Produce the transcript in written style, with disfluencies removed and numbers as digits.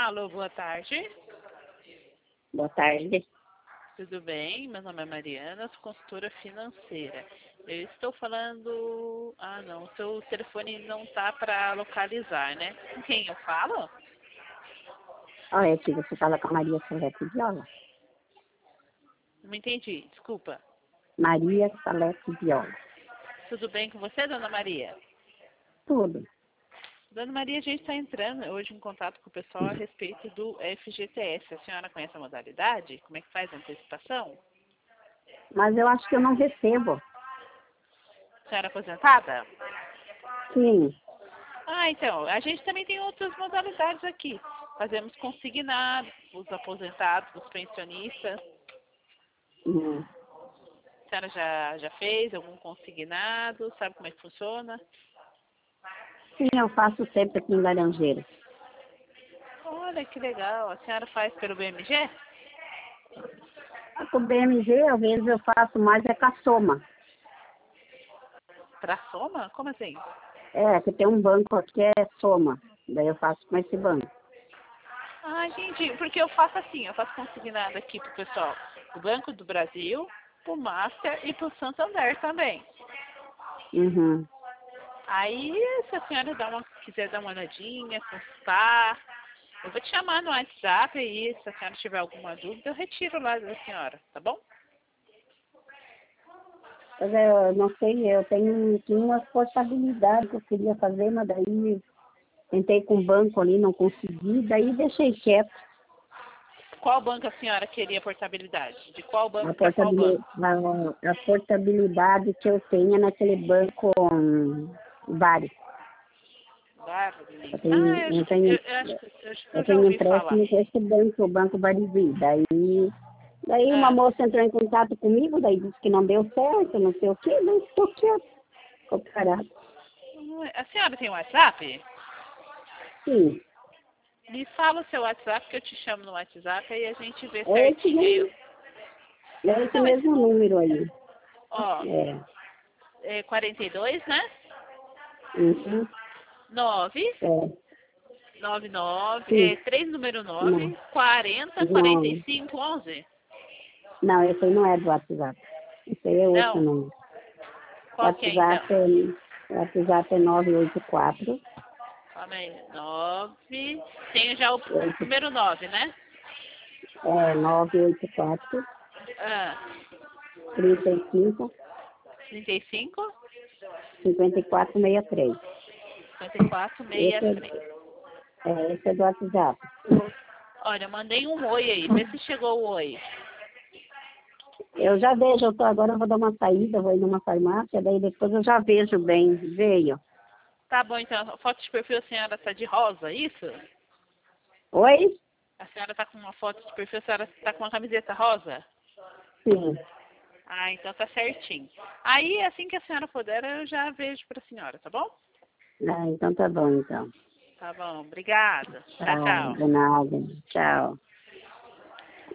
Alô, boa tarde. Boa tarde. Tudo bem? Meu nome é Mariana, sou consultora financeira. Eu estou falando... Ah, não, o seu telefone não está para localizar, né? Com quem eu falo? Olha, aqui você fala com a Maria Salete Viola. Não entendi, desculpa. Maria Salete Viola. Tudo bem com você, dona Maria? Tudo. Dona Maria, a gente está entrando hoje em contato com o pessoal a respeito do FGTS. A senhora conhece a modalidade? Como é que faz a antecipação? Mas eu acho que eu não recebo. A senhora é aposentada? Sim. Ah, então, a gente também tem outras modalidades aqui. Fazemos consignados, os aposentados, os pensionistas. Hum. A senhora já fez algum consignado? Sabe como é que funciona? Sim, eu faço sempre aqui em Laranjeira. Olha, que legal. A senhora faz pelo BMG? Com o BMG, às vezes eu faço mais com a Soma. Para Soma? Como assim? É, que tem um banco aqui que é Soma. Daí eu faço com esse banco. Ah, entendi. Porque eu faço assim, eu faço consignado aqui pro pessoal do Banco do Brasil, pro Master e pro Santander também. Uhum. Aí, se a senhora quiser dar uma olhadinha, consultar, eu vou te chamar no WhatsApp aí, se a senhora tiver alguma dúvida, eu retiro lá da senhora, tá bom? Mas eu não sei, eu tinha uma portabilidade que eu queria fazer, mas daí tentei com o banco ali, não consegui, daí deixei quieto. Qual banco a senhora queria portabilidade? De qual banco A para qual banco? a portabilidade que eu tenho é naquele banco vários. Barley. Eu Ah, tenho, eu acho eu que tenho, eu eu já tenho ouvi falar. empréstimo com esse banco, o Banco Barigui. Daí uma Ah, moça entrou em contato comigo, daí disse que não deu certo, não sei o quê, daí ficou quieto, ficou parado. a senhora tem WhatsApp? Sim, Me fala o seu WhatsApp que eu te chamo no WhatsApp e a gente vê é esse certinho aí. mesmo, é esse Não, mesmo número aí. ó, É. é 42, né? Uhum, 9 é. 99, Sim, 3 número não, 9 40 não, 45 11. não, esse aí não é do WhatsApp. Esse aí é outro Não, número. O qual que é então? WhatsApp é 984 Calma aí, 9. Tenho já o número 9, né? 984 Ah, 35 35 5463. 54 Esse 63. esse é do WhatsApp. Olha, mandei um oi aí, vê se chegou o oi. Eu já vejo, agora eu vou dar uma saída, vou ir numa farmácia, daí depois eu já vejo bem. Veio. Tá bom, então, a foto de perfil a senhora tá de rosa, isso? Oi? A senhora tá com uma foto de perfil, a senhora tá com uma camiseta rosa? Sim. Ah, então tá certinho. Aí, assim que a senhora puder, eu já vejo pra senhora, tá bom? Ah, então tá bom, então. Tá bom, obrigada. Tchau, Tchau, tchau. de nada. Tchau.